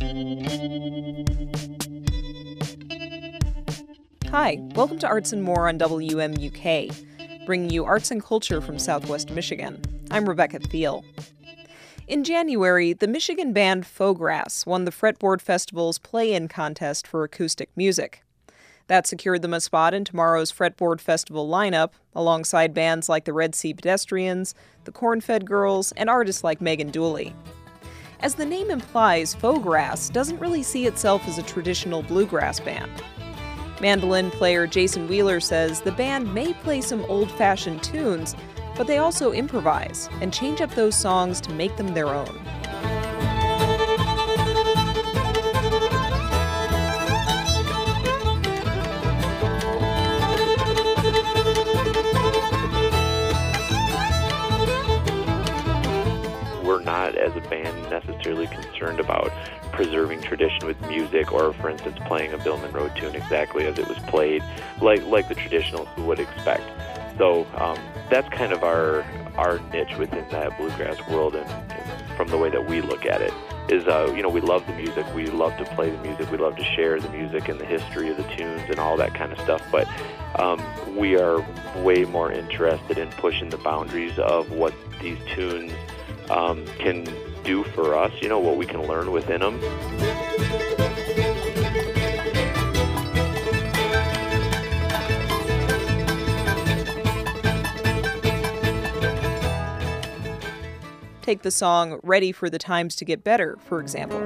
Hi, welcome to Arts and More on WMUK, bringing you arts and culture from Southwest Michigan. I'm Rebecca Thiel. In January, the Michigan band Fograss won the Fretboard Festival's Play-In contest for acoustic music. That secured them a spot in tomorrow's Fretboard Festival lineup, alongside bands like the Red Sea Pedestrians, the Corn-Fed Girls, and artists like Megan Dooley. As the name implies, Fograss doesn't really see itself as a traditional bluegrass band. Mandolin player Jason Wheeler says the band may play some old-fashioned tunes, but they also improvise and change up those songs to make them their own. We're not, as a band, necessarily concerned about preserving tradition with music, or, for instance, playing a Bill Monroe tune exactly as it was played, like the traditionalists would expect. So that's kind of our niche within that bluegrass world, and from the way that we look at it, is we love the music, we love to play the music, we love to share the music and the history of the tunes and all that kind of stuff, but we are way more interested in pushing the boundaries of what these tunes can do for us, what we can learn within them. Take the song Ready for the Times to Get Better, for example.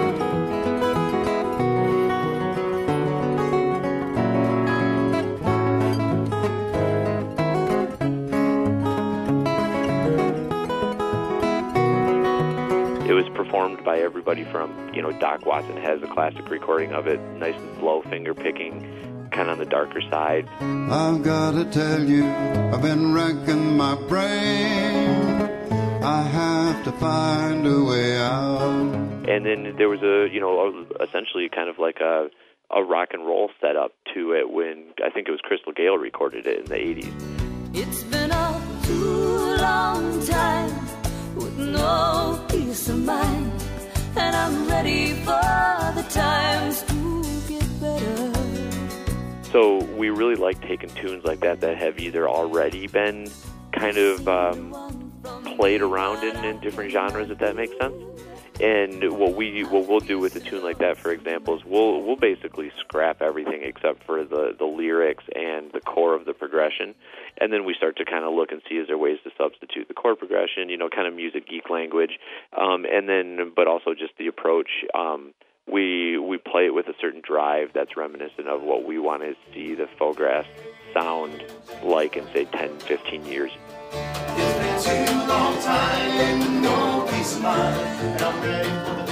It was performed by everybody from, Doc Watson has a classic recording of it, nice and slow, finger picking, kind of on the darker side. I've got to tell you, I've been racking my brain. I have to find a way out. And then there was essentially kind of like a rock and roll setup to it when I think it was Crystal Gayle recorded it in the 80s. It's been a too long time with no peace of mind, and I'm ready for the times to get better. So we really like taking tunes like that have either already been kind of played around in different genres, if that makes sense. And what we'll do with a tune like that, for example, is we'll basically scrap everything except for the lyrics and the core of the progression, and then we start to kind of look and see is there ways to substitute the core progression, kind of music geek language, but also just the approach. We play it with a certain drive that's reminiscent of what we want to see the Fograss sound like in, say, 10, 15 years. It's been too long time, no peace of mind, and I'm ready for the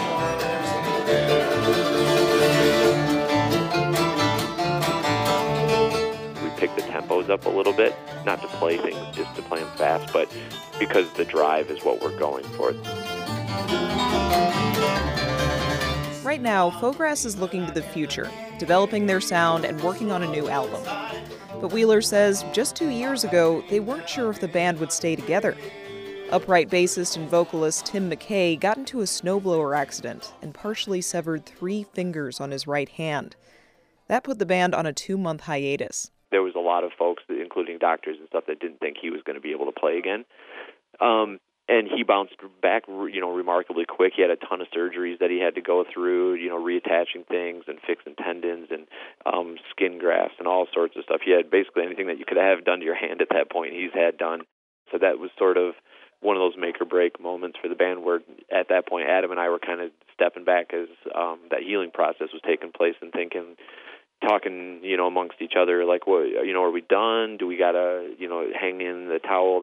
times. We pick the tempos up a little bit, not to play things just to play them fast, but because the drive is what we're going for. Right now, Fograss is looking to the future, developing their sound and working on a new album. But Wheeler says just 2 years ago, they weren't sure if the band would stay together. Upright bassist and vocalist Tim McKay got into a snowblower accident and partially severed 3 fingers on his right hand. That put the band on a 2-month hiatus. There was a lot of folks, including doctors and stuff, that didn't think he was going to be able to play again. And he bounced back, remarkably quick. He had a ton of surgeries that he had to go through, reattaching things and fixing tendons and skin grafts and all sorts of stuff. He had basically anything that you could have done to your hand at that point, he's had done. So that was sort of one of those make-or-break moments for the band where, at that point, Adam and I were kind of stepping back as that healing process was taking place and talking, amongst each other, like, well, are we done? Do we got to, hang in the towel?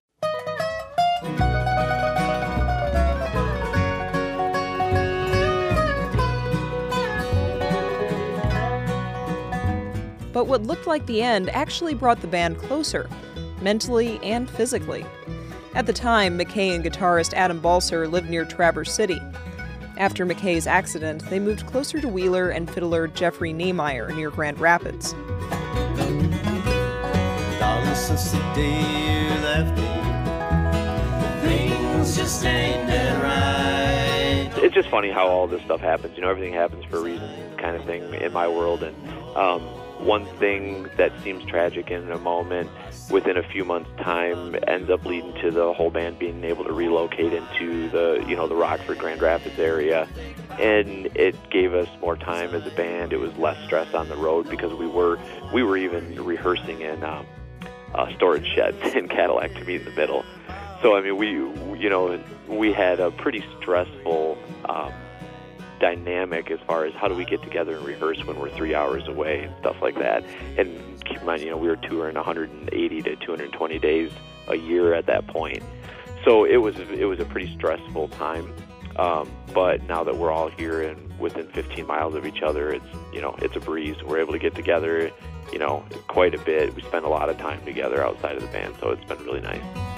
But what looked like the end actually brought the band closer, mentally and physically. At the time, McKay and guitarist Adam Balser lived near Traverse City. After McKay's accident, they moved closer to Wheeler and fiddler Jeffrey Niemeyer near Grand Rapids. Darling, since the day you left me, things just ain't been right. it's just funny how all this stuff happens. Everything happens for a reason, kind of thing in my world. And one thing that seems tragic in a moment, within a few months' time, ends up leading to the whole band being able to relocate into the Rockford, Grand Rapids area. And it gave us more time as a band. It was less stress on the road because we were even rehearsing in storage sheds in Cadillac to meet in the middle. So I mean, we had a pretty stressful dynamic as far as how do we get together and rehearse when we're 3 hours away and stuff like that. And keep in mind, we were touring 180 to 220 days a year at that point. So it was a pretty stressful time. But now that we're all here and within 15 miles of each other, it's a breeze. We're able to get together, quite a bit. We spend a lot of time together outside of the band, so it's been really nice.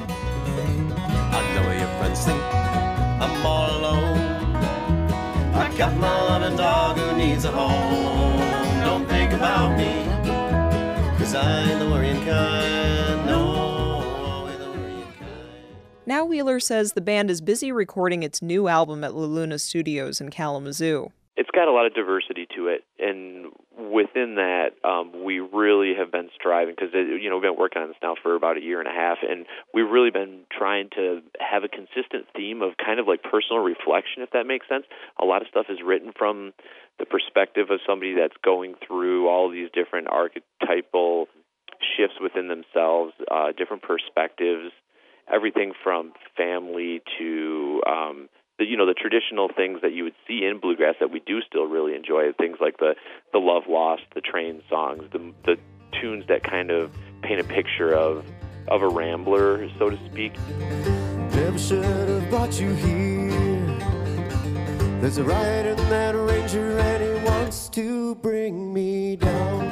I know your friends think I'm all alone. I got my loving dog who needs a home. Don't think about me, 'cause I ain't the worrying kind. No, I ain't the worrying kind. Now Wheeler says the band is busy recording its new album at La Luna Studios in Kalamazoo. It's got a lot of diversity to it, and within that, we really have been striving, because we've been working on this now for about a year and a half, and we've really been trying to have a consistent theme of kind of like personal reflection, if that makes sense. A lot of stuff is written from the perspective of somebody that's going through all these different archetypal shifts within themselves, different perspectives, everything from family to the traditional things that you would see in bluegrass that we do still really enjoy, things like the Love Lost, the train songs, the tunes that kind of paint a picture of a rambler, so to speak. Never should have brought you here. There's a rider in that ranger and he wants to bring me down.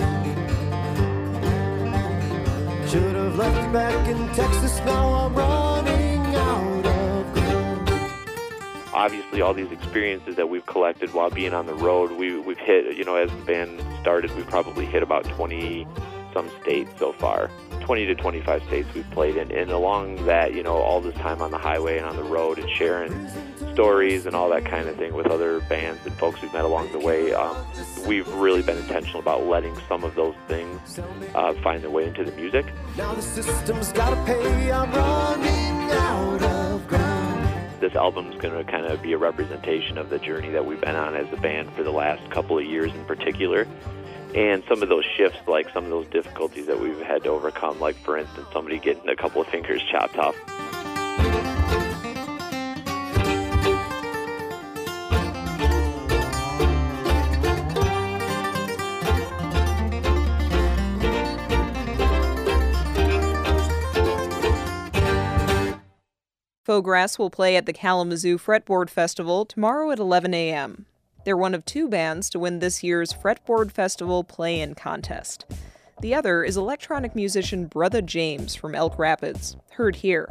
Should have left you back in Texas, now I'm running out of ground. Obviously, all these experiences that we've collected while being on the road, we've hit, as the band started, we've probably hit about 20-some states so far. 20 to 25 states we've played in. And along that, all this time on the highway and on the road and sharing stories and all that kind of thing with other bands and folks we've met along the way, we've really been intentional about letting some of those things find their way into the music. Now the system's gotta pay, I'm running out of ground. This album's going to kind of be a representation of the journey that we've been on as a band for the last couple of years in particular. And some of those shifts, like some of those difficulties that we've had to overcome, like, for instance, somebody getting a couple of fingers chopped off. Fograss will play at the Kalamazoo Fretboard Festival tomorrow at 11 a.m. They're one of two bands to win this year's Fretboard Festival Play-In contest. The other is electronic musician Brother James from Elk Rapids, heard here.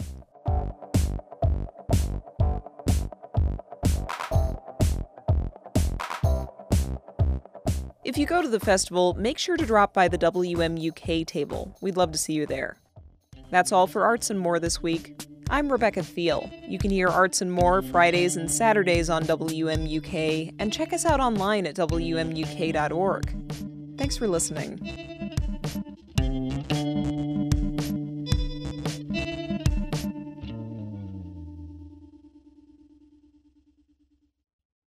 If you go to the festival, make sure to drop by the WMUK table. We'd love to see you there. That's all for Arts and More this week. I'm Rebecca Thiel. You can hear Arts and More Fridays and Saturdays on WMUK, and check us out online at WMUK.org. Thanks for listening.